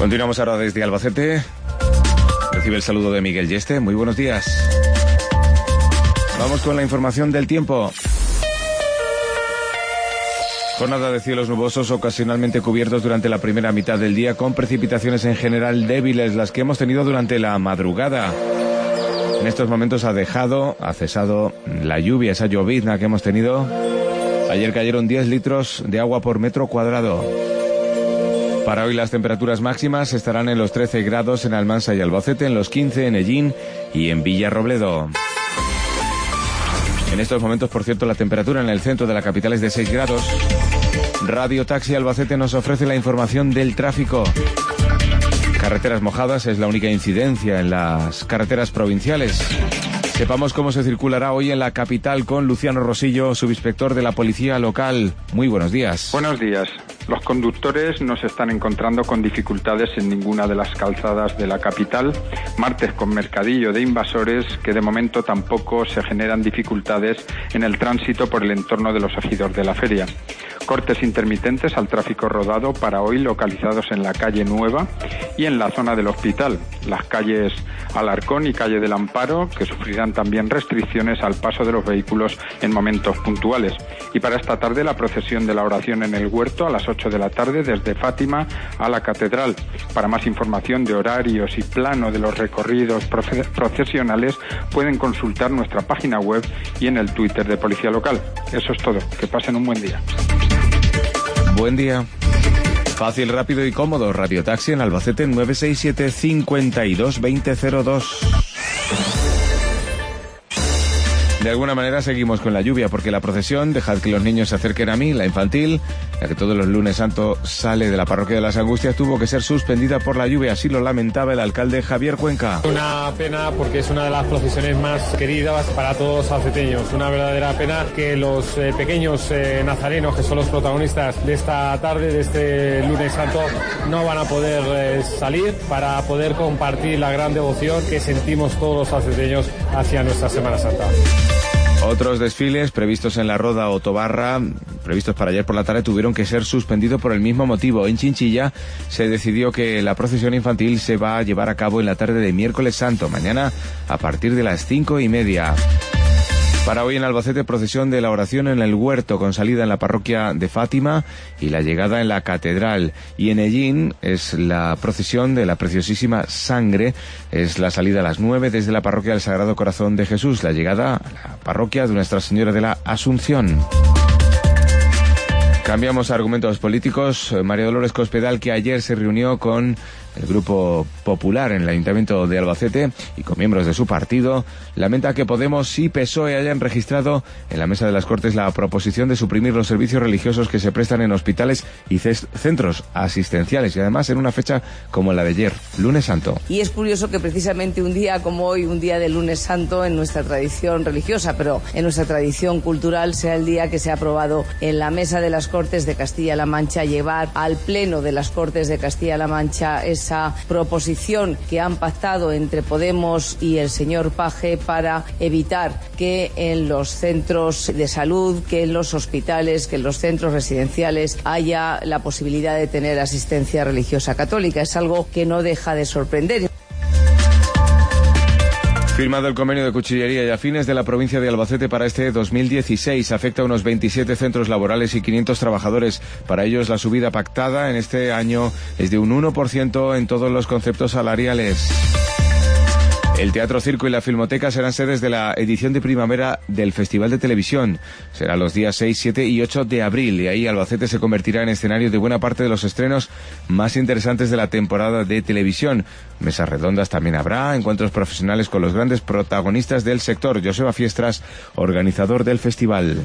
Continuamos ahora desde Albacete. Recibe el saludo de Miguel Yeste. Muy buenos días. Vamos con la información del tiempo. Jornada de cielos nubosos ocasionalmente cubiertos durante la primera mitad del día, con precipitaciones en general débiles, las que hemos tenido durante la madrugada. En estos momentos ha cesado la lluvia, esa llovizna que hemos tenido. Ayer cayeron 10 litros de agua por metro cuadrado. Para hoy las temperaturas máximas estarán en los 13 grados en Almansa y Albacete, en los 15 en Ellín y en Villarrobledo. En estos momentos, por cierto, la temperatura en el centro de la capital es de 6 grados. Radio Taxi Albacete nos ofrece la información del tráfico. Carreteras mojadas es la única incidencia en las carreteras provinciales. Sepamos cómo se circulará hoy en la capital con Luciano Rosillo, subinspector de la Policía Local. Muy buenos días. Buenos días. Los conductores no se están encontrando con dificultades en ninguna de las calzadas de la capital. Martes con mercadillo de invasores, que de momento tampoco se generan dificultades en el tránsito por el entorno de los ejidos de la feria. Cortes intermitentes al tráfico rodado para hoy localizados en la calle Nueva y en la zona del hospital. Las calles Alarcón y calle del Amparo, que sufrirán también restricciones al paso de los vehículos en momentos puntuales. Y para esta tarde la procesión de la oración en el Huerto a las 8 de la tarde desde Fátima a la Catedral. Para más información de horarios y plano de los recorridos procesionales pueden consultar nuestra página web y en el Twitter de Policía Local. Eso es todo. Que pasen un buen día. Buen día. Fácil, rápido y cómodo. Radio Taxi en Albacete 967 52 2002. De alguna manera seguimos con la lluvia, porque la procesión, dejad que los niños se acerquen a mí, la infantil, la que todos los lunes santo sale de la parroquia de las Angustias, tuvo que ser suspendida por la lluvia. Así lo lamentaba el alcalde Javier Cuenca. Una pena, porque es una de las procesiones más queridas para todos los alceteños. Una verdadera pena que los pequeños nazarenos, que son los protagonistas de esta tarde, de este lunes santo, no van a poder salir para poder compartir la gran devoción que sentimos todos los alceteños hacia nuestra Semana Santa. Otros desfiles previstos en la Roda o Tobarra, previstos para ayer por la tarde, tuvieron que ser suspendidos por el mismo motivo. En Chinchilla se decidió que la procesión infantil se va a llevar a cabo en la tarde de miércoles santo, mañana a partir de las 5:30. Para hoy en Albacete, procesión de la oración en el Huerto, con salida en la parroquia de Fátima y la llegada en la Catedral. Y en Ellín es la procesión de la Preciosísima Sangre, es la salida a las 9 desde la parroquia del Sagrado Corazón de Jesús, la llegada a la parroquia de Nuestra Señora de la Asunción. Cambiamos a argumentos políticos. María Dolores Cospedal, que ayer se reunió con el Grupo Popular en el Ayuntamiento de Albacete y con miembros de su partido, lamenta que Podemos y PSOE hayan registrado en la mesa de las Cortes la proposición de suprimir los servicios religiosos que se prestan en hospitales y centros asistenciales, y además en una fecha como la de ayer, lunes santo. Y es curioso que precisamente un día como hoy, un día de lunes santo en nuestra tradición religiosa, pero en nuestra tradición cultural, sea el día que se ha aprobado en la mesa de las Cortes de Castilla-La Mancha llevar al Pleno de las Cortes de Castilla-La Mancha esa proposición que han pactado entre Podemos y el señor Page para evitar que en los centros de salud, que en los hospitales, que en los centros residenciales haya la posibilidad de tener asistencia religiosa católica. Es algo que no deja de sorprender. Firmado el convenio de cuchillería y afines de la provincia de Albacete para este 2016. Afecta a unos 27 centros laborales y 500 trabajadores. Para ellos la subida pactada en este año es de un 1% en todos los conceptos salariales. El Teatro Circo y la Filmoteca serán sedes de la edición de primavera del Festival de Televisión. Será los días 6, 7 y 8 de abril, y ahí Albacete se convertirá en escenario de buena parte de los estrenos más interesantes de la temporada de televisión. Mesas redondas también habrá, encuentros profesionales con los grandes protagonistas del sector. Joseba Fiestras, organizador del festival.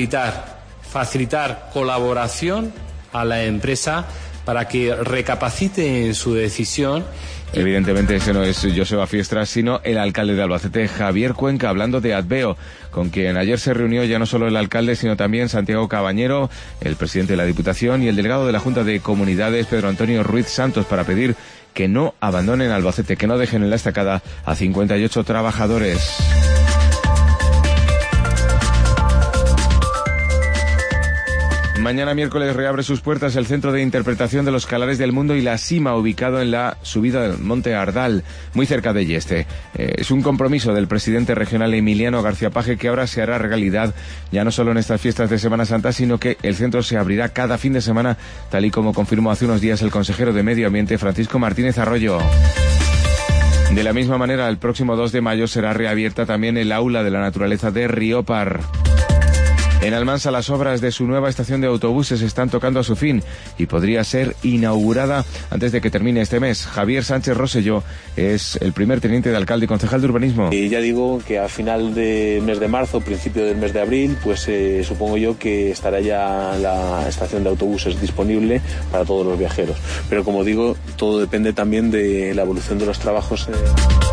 Facilitar colaboración a la empresa para que recapacite en su decisión. Evidentemente ese no es Joseba Fiestras, sino el alcalde de Albacete, Javier Cuenca, hablando de Adveo, con quien ayer se reunió ya no solo el alcalde, sino también Santiago Cabañero, el presidente de la Diputación y el delegado de la Junta de Comunidades, Pedro Antonio Ruiz Santos, para pedir que no abandonen Albacete, que no dejen en la estacada a 58 trabajadores. Mañana miércoles reabre sus puertas el Centro de Interpretación de los Calares del Mundo y la Sima, ubicado en la subida del Monte Ardal, muy cerca de Yeste. Es un compromiso del presidente regional Emiliano García Paje, que ahora se hará realidad ya no solo en estas fiestas de Semana Santa, sino que el centro se abrirá cada fin de semana, tal y como confirmó hace unos días el consejero de Medio Ambiente, Francisco Martínez Arroyo. De la misma manera, el próximo 2 de mayo será reabierta también el Aula de la Naturaleza de Riópar. En Almansa, las obras de su nueva estación de autobuses están tocando a su fin y podría ser inaugurada antes de que termine este mes. Javier Sánchez Rosselló es el primer teniente de alcalde y concejal de urbanismo. Y ya digo que a final del mes de marzo, principio del mes de abril, pues supongo yo que estará ya la estación de autobuses disponible para todos los viajeros. Pero como digo, todo depende también de la evolución de los trabajos.